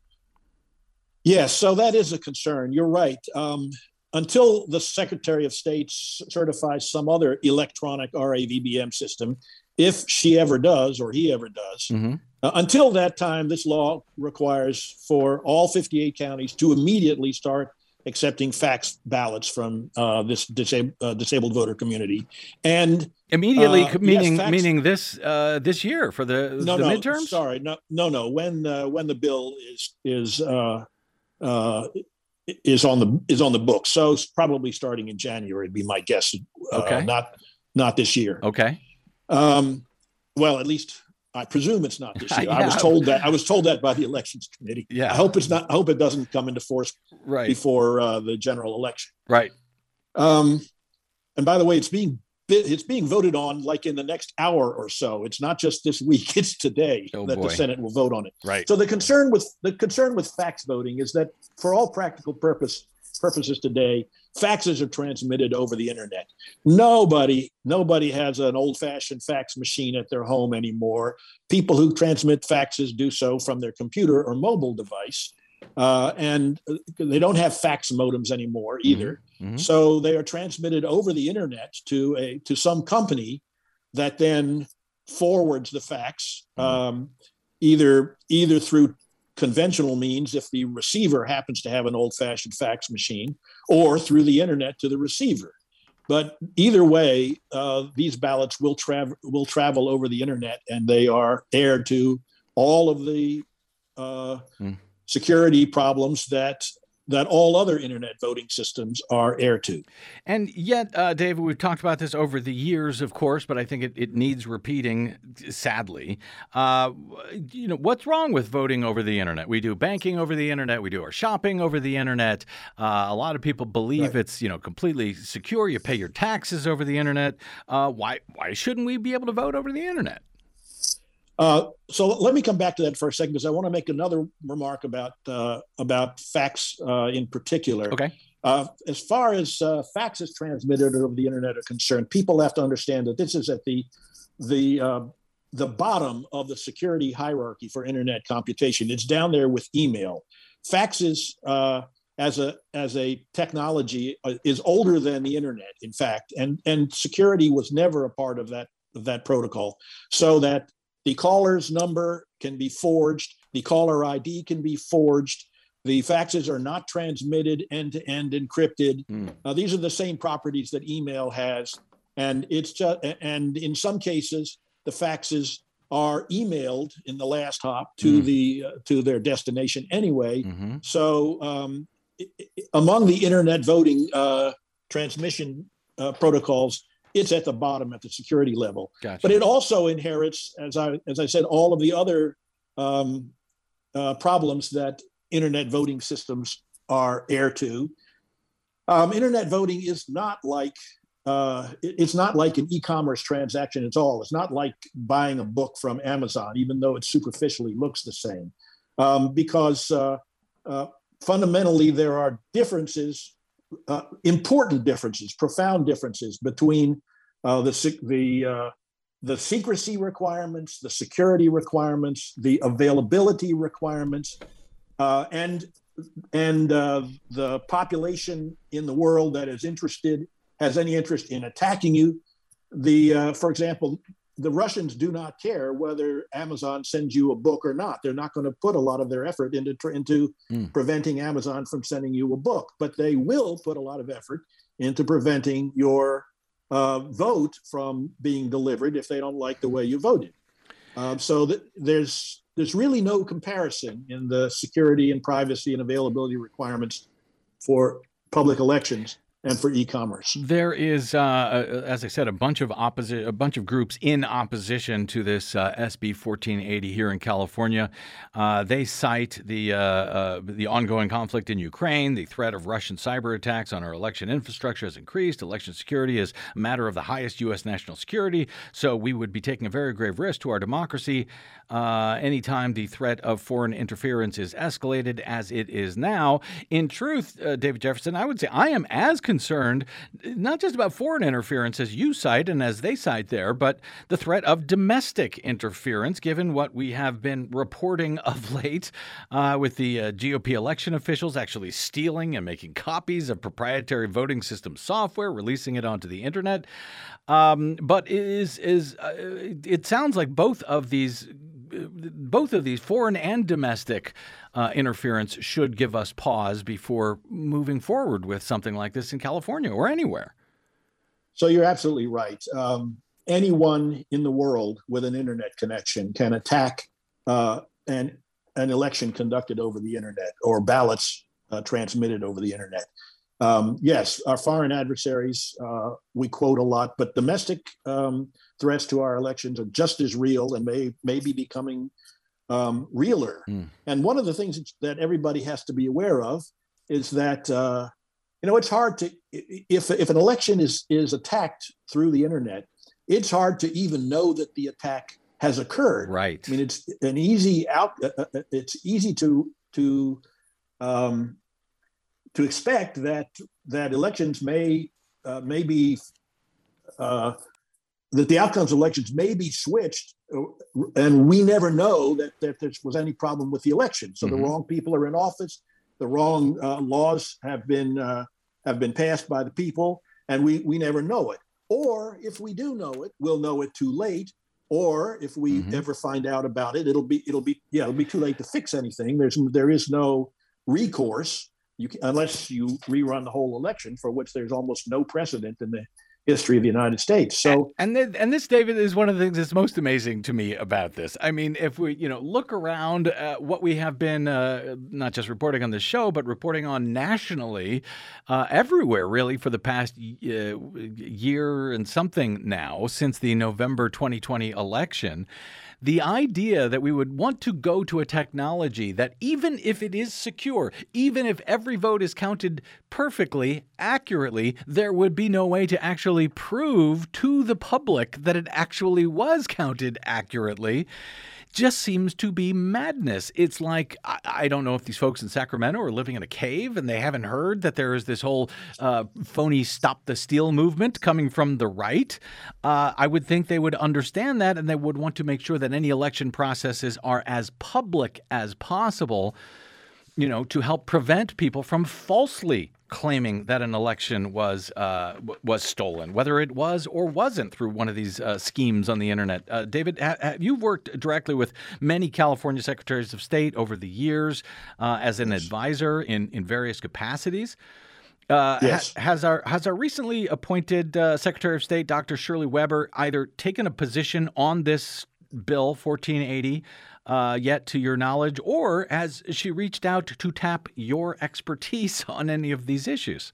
Yes, so that is a concern. You're right. Um, until the Secretary of State certifies some other electronic R A V B M system, if she ever does or he ever does, Mm-hmm. uh, until that time, this law requires for all fifty-eight counties to immediately start accepting fax ballots from uh, this disab- uh, disabled voter community. And Immediately, uh, meaning yes, fax- meaning this uh, this year for the, no, the no, midterms? sorry, no, no, no. When uh, when the bill is is uh, uh, is on the is on the book, so it's probably starting in January. Would be my guess. Uh, Okay. not not this year. Okay. Um, well, at least I presume it's not this year. I Yeah. was told that I was told that by the elections committee. Yeah. I hope it's not. I hope it doesn't come into force Right. before uh, the general election. Right. Um, and by the way, it's being it's being voted on like in the next hour or so. It's not just this week; it's today Oh, that boy. the Senate will vote on it. Right. So the concern with the concern with fax voting is that, for all practical purpose purposes today, faxes are transmitted over the internet. Nobody nobody has an old-fashioned fax machine at their home anymore. People who transmit faxes do so from their computer or mobile device. Uh, and they don't have fax modems anymore either. Mhm. So they are transmitted over the internet to a to some company that then forwards the fax, um, either either through conventional means if the receiver happens to have an old-fashioned fax machine, or through the internet to the receiver. But either way, uh, these ballots will travel will travel over the internet, and they are aired to all of the uh, Mm. security problems that that all other internet voting systems are heir to. And yet, uh, David, we've talked about this over the years, of course, but I think it, it needs repeating, sadly. Uh, you know, what's wrong with voting over the internet? We do banking over the internet. We do our shopping over the internet. Uh, a lot of people believe Right. it's, you know, completely secure. You pay your taxes over the internet. Uh, why, why shouldn't we be able to vote over the internet? Uh, so let me come back to that for a second, because I want to make another remark about uh, about fax uh, in particular. Okay. Uh, as far as uh, faxes transmitted over the internet are concerned, people have to understand that this is at the the uh, the bottom of the security hierarchy for internet computation. It's down there with email. Faxes uh, as a as a technology uh, is older than the internet, in fact, and and security was never a part of that of that protocol. So that the caller's number can be forged. The caller I D can be forged. The faxes are not transmitted end-to-end encrypted. Mm. Uh, these are the same properties that email has, and it's just. And in some cases, the faxes are emailed in the last hop to Mm. the uh, to their destination anyway. Mm-hmm. So, um, i- i- among the internet voting uh, transmission uh, protocols, it's at the bottom at the security level. Gotcha. But it also inherits, as I as I said, all of the other um, uh, problems that internet voting systems are heir to. Um, internet voting is not like uh, it- it's not like an e-commerce transaction at all. It's not like buying a book from Amazon, even though it superficially looks the same, um, because uh, uh, fundamentally there are differences. Uh, important differences, profound differences between uh, the sec- the uh, the secrecy requirements, the security requirements, the availability requirements, uh, and and uh, the population in the world that is interested has any interest in attacking you. The uh, for example, the Russians do not care whether Amazon sends you a book or not. They're not going to put a lot of their effort into into Mm. preventing Amazon from sending you a book, but they will put a lot of effort into preventing your uh, vote from being delivered if they don't like the way you voted. Um, so that there's there's really no comparison in the security and privacy and availability requirements for public elections and for e-commerce. There is, uh, as I said, a bunch of opposi- a bunch of groups in opposition to this uh, S B fourteen eighty here in California. Uh, they cite the uh, uh, the ongoing conflict in Ukraine, the threat of Russian cyber attacks on our election infrastructure has increased. Election security is a matter of the highest U S national security, so we would be taking a very grave risk to our democracy uh, anytime the threat of foreign interference is escalated as it is now. In truth, uh, David Jefferson, I would say I am as concerned concerned not just about foreign interference as you cite and as they cite there, but the threat of domestic interference, given what we have been reporting of late uh, with the uh, G O P election officials actually stealing and making copies of proprietary voting system software, releasing it onto the internet. Um, but is is uh, it sounds like both of these both of these foreign and domestic uh, interference should give us pause before moving forward with something like this in California or anywhere. So you're absolutely right. Um, anyone in the world with an internet connection can attack uh, an, an election conducted over the internet or ballots uh, transmitted over the internet. Um, yes, our foreign adversaries, uh, we quote a lot, but domestic um, threats to our elections are just as real and may, may be becoming um, realer. Mm. And one of the things that everybody has to be aware of is that, uh, you know, it's hard to, if, if an election is, is attacked through the internet, it's hard to even know that the attack has occurred. Right. I mean, it's an easy out, uh, it's easy to, to, um, to expect that that elections may uh, may be uh, that the outcomes of elections may be switched, and we never know that, that there was any problem with the election. So mm-hmm. the wrong people are in office, the wrong uh, laws have been uh, have been passed by the people, and we we never know it. Or if we do know it, we'll know it too late. Or if we mm-hmm. ever find out about it, it'll be it'll be yeah it'll be too late to fix anything. There's there is no recourse. You can, unless you rerun the whole election, for which there's almost no precedent in the history of the United States. So, and and, and this, David, is one of the things that's most amazing to me about this. I mean, if we, you know, look around uh, what we have been uh, not just reporting on this show, but reporting on nationally, uh, everywhere, really, for the past uh, year and something now, since the November twenty twenty election. The idea that we would want to go to a technology that, even if it is secure, even if every vote is counted perfectly, accurately, there would be no way to actually prove to the public that it actually was counted accurately, just seems to be madness. It's like, I, I don't know if these folks in Sacramento are living in a cave and they haven't heard that there is this whole uh, phony Stop the Steal movement coming from the right. Uh, I would think they would understand that, and they would want to make sure that any election processes are as public as possible, you know, to help prevent people from falsely claiming that an election was uh, was stolen, whether it was or wasn't through one of these uh, schemes on the internet. Uh, David, ha- ha- you've worked directly with many California secretaries of state over the years uh, as an advisor in, in various capacities. Uh, yes. ha- has our has our recently appointed uh, Secretary of State, Doctor Shirley Weber, either taken a position on this bill fourteen eighty uh, yet, to your knowledge, or has she reached out to tap your expertise on any of these issues?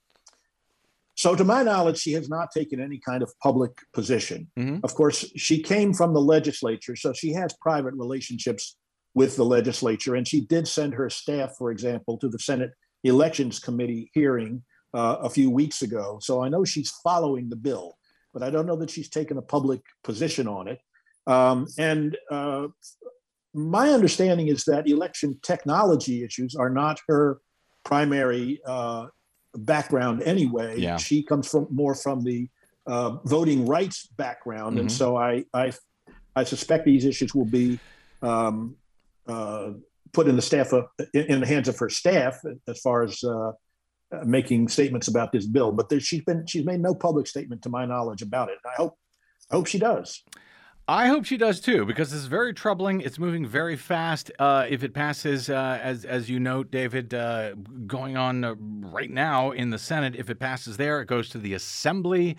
So to my knowledge, she has not taken any kind of public position. Mm-hmm. Of course, she came from the legislature, so she has private relationships with the legislature. And she did send her staff, for example, to the Senate Elections Committee hearing uh, a few weeks ago. So I know she's following the bill, but I don't know that she's taken a public position on it. Um, and uh, my understanding is that election technology issues are not her primary uh, background anyway. Yeah. She comes from more from the uh, voting rights background, Mm-hmm. and so I, I I suspect these issues will be um, uh, put in the staff of, in, in the hands of her staff as far as uh, making statements about this bill. But there, she's been she's made no public statement to my knowledge about it. I hope I hope she does. I hope she does too, because it's very troubling. It's moving very fast. Uh, if it passes, uh, as as you note, David, uh, going on uh, right now in the Senate, if it passes there, it goes to the Assembly.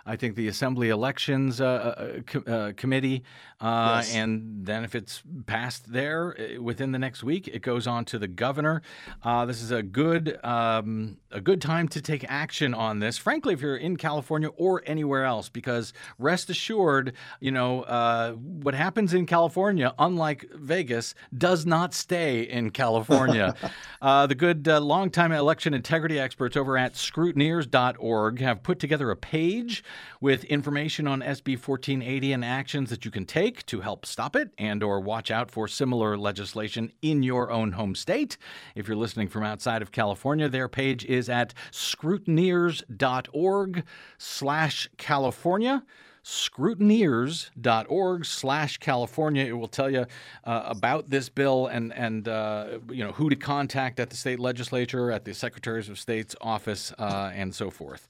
I think, the Assembly Elections uh, co- uh, Committee. Uh, Yes. And then if it's passed there uh, within the next week, it goes on to the governor. Uh, this is a good um, a good time to take action on this, frankly, if you're in California or anywhere else, because rest assured, you know, uh, what happens in California, unlike Vegas, does not stay in California. uh, the good uh, longtime election integrity experts over at scrutineers dot org have put together a page with information on S B fourteen eighty and actions that you can take to help stop it and or watch out for similar legislation in your own home state. If you're listening from outside of California, their page is at scrutineers dot org slash California. scrutineers dot org slash California. It will tell you uh, about this bill and, and uh, you know, who to contact at the state legislature, at the Secretaries of State's office, uh, and so forth.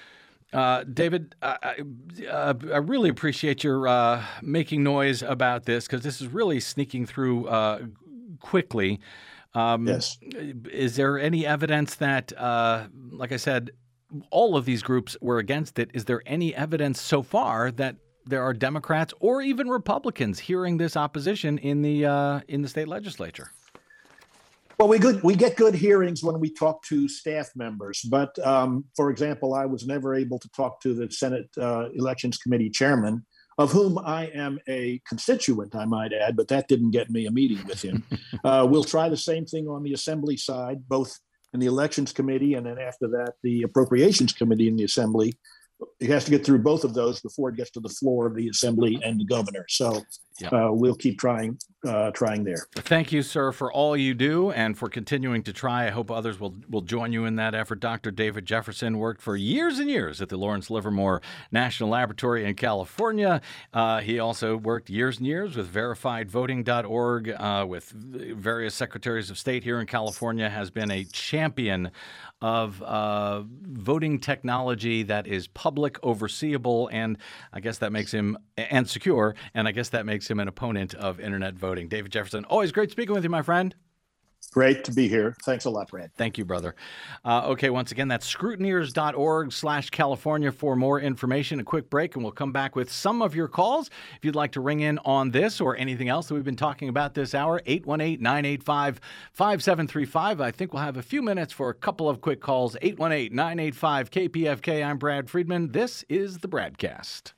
Uh, David, I, uh, I really appreciate your uh, making noise about this, because this is really sneaking through uh, quickly. Um, Yes. Is there any evidence that, uh, like I said, all of these groups were against it? Is there any evidence so far that there are Democrats or even Republicans hearing this opposition in the uh, in the state legislature? Well, we good we get good hearings when we talk to staff members, but um, for example, I was never able to talk to the Senate uh, Elections Committee chairman, of whom I am a constituent, I might add, but that didn't get me a meeting with him. uh, we'll try the same thing on the Assembly side, both in the Elections Committee and then after that, the Appropriations Committee in the Assembly. It has to get through both of those before it gets to the floor of the Assembly and the governor. So Yeah. uh, we'll keep trying, uh, trying there. Thank you, sir, for all you do and for continuing to try. I hope others will, will join you in that effort. Doctor David Jefferson worked for years and years at the Lawrence Livermore National Laboratory in California. Uh, he also worked years and years with verified voting dot org, uh, with various secretaries of state here in California, has been a champion of uh, voting technology that is public, overseeable, and I guess that makes him, and secure, and I guess that makes him an opponent of internet voting. David Jefferson, always great speaking with you, my friend. Great to be here. Thanks a lot, Brad. Thank you, brother. Uh, okay, once again, that's scrutineers dot org slash California for more information. A quick break, and we'll come back with some of your calls. If you'd like to ring in on this or anything else that we've been talking about this hour, eight one eight, nine eight five, five seven three five. I think we'll have a few minutes for a couple of quick calls. eight one eight, nine eight five, K P F K. I'm Brad Friedman. This is the Bradcast.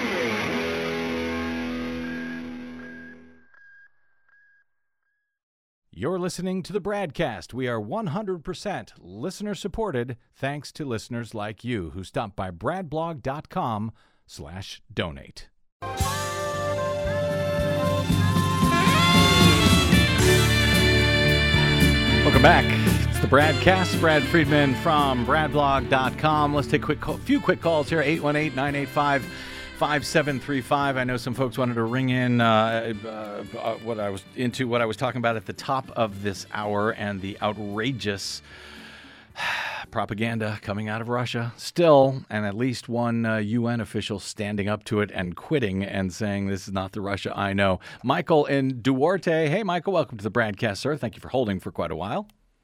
You're listening to the Bradcast. We are one hundred percent listener-supported thanks to listeners like you who stop by bradblog dot com slash donate. Welcome back. It's the Bradcast. Brad Friedman from bradblog dot com. Let's take a quick call, few quick calls here. eight one eight, nine eight five, five seven three five. I know some folks wanted to ring in uh, uh, what I was into, what I was talking about at the top of this hour, and the outrageous propaganda coming out of Russia still, and at least one uh, U N official standing up to it and quitting and saying this is not the Russia I know. Michael in Duarte. Hey, Michael, welcome to the Bradcast, sir. Thank you for holding for quite a while.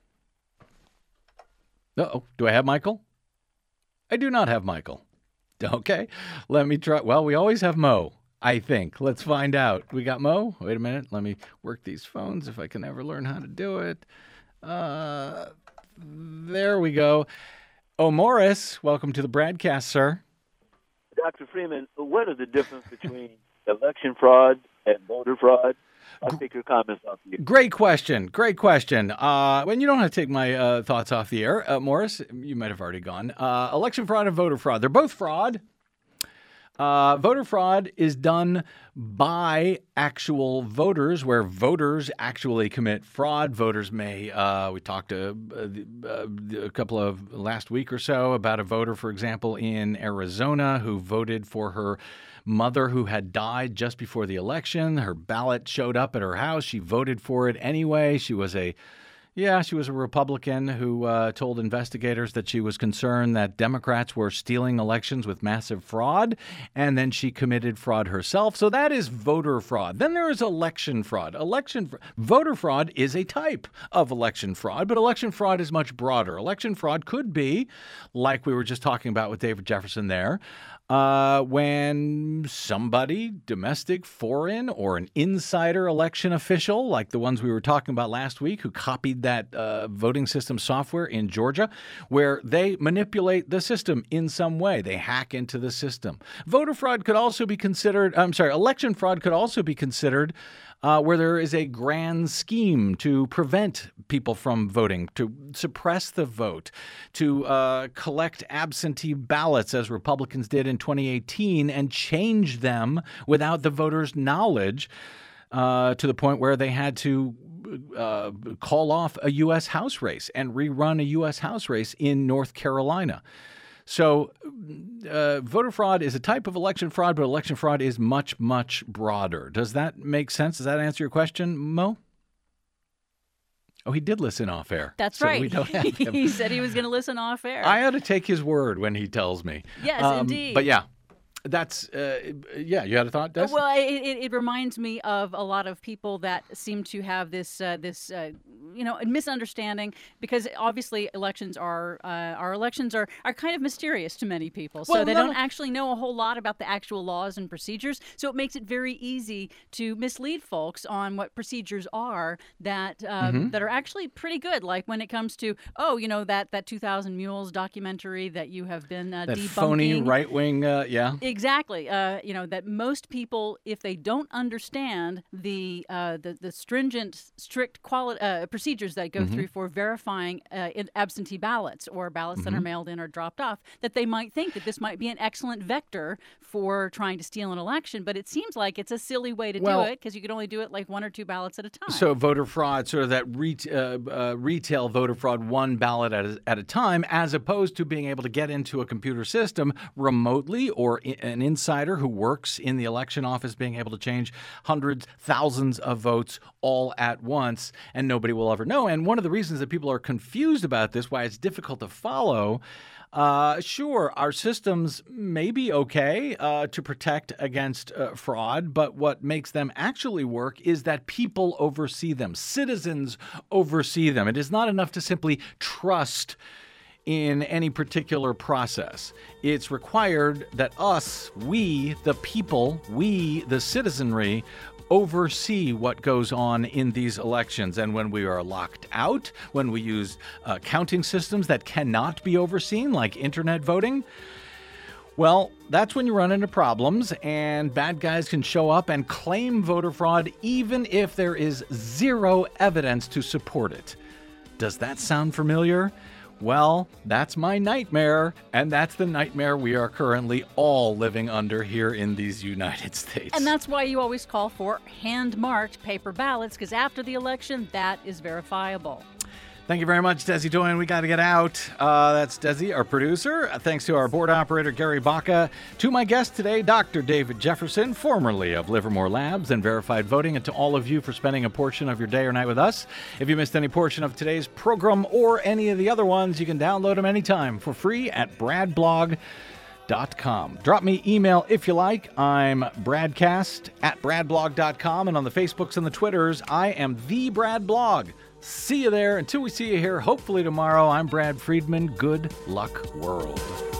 Uh-oh, do I have Michael? I do not have Michael. Okay, let me try. Well, we always have Mo, I think. Let's find out. We got Mo? Wait a minute. Let me work these phones if I can ever learn how to do it. Uh, there we go. Oh, Morris, welcome to the Bradcast, sir. Doctor Freeman, what is the difference between election fraud and voter fraud? I'll take your comments off you. Great question. Great question. Uh, and you don't have to take my uh, thoughts off the air. Uh, Morris, you might have already gone. Uh, election fraud and voter fraud. They're both fraud. Uh, voter fraud is done by actual voters, where voters actually commit fraud. Voters may, uh, we talked a, a, a couple of last week or so about a voter, for example, in Arizona who voted for her mother who had died just before the election. Her ballot showed up at her house. She voted for it anyway. She was a Yeah, she was a Republican who uh, told investigators that she was concerned that Democrats were stealing elections with massive fraud, and then she committed fraud herself. So that is voter fraud. Then there is election fraud. Election fr- voter fraud is a type of election fraud, but election fraud is much broader. Election fraud could be, like we were just talking about with David Jefferson there, Uh, when somebody, domestic, foreign, or an insider election official, like the ones we were talking about last week, who copied that uh, voting system software in Georgia, where they manipulate the system in some way. They hack into the system. Voter fraud could also be considered, I'm sorry, election fraud could also be considered Uh, where there is a grand scheme to prevent people from voting, to suppress the vote, to uh, collect absentee ballots, as Republicans did in twenty eighteen, and change them without the voters' knowledge, uh, to the point where they had to uh, call off a U S House race and rerun a U S House race in North Carolina. So uh, voter fraud is a type of election fraud, but election fraud is much, much broader. Does that make sense? Does that answer your question, Mo? Oh, he did listen off air. That's so right. We don't have him. He said he was going to listen off air. I ought to take his word when he tells me. Yes, um, indeed. But yeah. That's, uh, yeah, you had a thought, Des? Well, it, it, it reminds me of a lot of people that seem to have this, uh, this, uh, you know, misunderstanding, because obviously elections are, uh, our elections are, are kind of mysterious to many people. So Well, they no, don't no. actually know a whole lot about the actual laws and procedures. So it makes it very easy to mislead folks on what procedures are that, um, Mm-hmm. that are actually pretty good. Like when it comes to, oh, you know, that, that two thousand Mules documentary that you have been uh, that debunking. phony right-wing, uh, yeah. Exactly. Uh, you know, that most people, if they don't understand the uh, the, the stringent, strict quali- uh, procedures that go Mm-hmm. through for verifying uh, in absentee ballots or ballots Mm-hmm. that are mailed in or dropped off, that they might think that this might be an excellent vector for trying to steal an election. But it seems like it's a silly way to Well- do it, because you can only do it like one or two ballots at a time. So voter fraud, sort of that re- uh, uh, retail voter fraud, one ballot at a, at a time, as opposed to being able to get into a computer system remotely, or I- an insider who works in the election office being able to change hundreds, thousands of votes all at once, and nobody will ever know. And one of the reasons that people are confused about this, why it's difficult to follow, Uh, sure, our systems may be okay uh, to protect against uh, fraud, but what makes them actually work is that people oversee them. Citizens oversee them. It is not enough to simply trust in any particular process. It's required that us, we, the people, we, the citizenry, oversee what goes on in these elections. And when we are locked out, when we use uh, counting systems that cannot be overseen, like internet voting, well, that's when you run into problems, and bad guys can show up and claim voter fraud even if there is zero evidence to support it. Does that sound familiar? Well, that's my nightmare, and that's the nightmare we are currently all living under here in these United States. And that's why you always call for hand-marked paper ballots, because after the election, that is verifiable. Thank you very much, Desi Doyen. We got to get out. Uh, that's Desi, our producer. Uh, thanks to our board operator, Gary Baca. To my guest today, Doctor David Jefferson, formerly of Livermore Labs and Verified Voting, and to all of you for spending a portion of your day or night with us. If you missed any portion of today's program or any of the other ones, you can download them anytime for free at brad blog dot com. Drop me email if you like. I'm bradcast at brad blog dot com, and on the Facebooks and the Twitters, I am the Brad Blog. See you there. Until we see you here, hopefully tomorrow, I'm Brad Friedman. Good luck, world.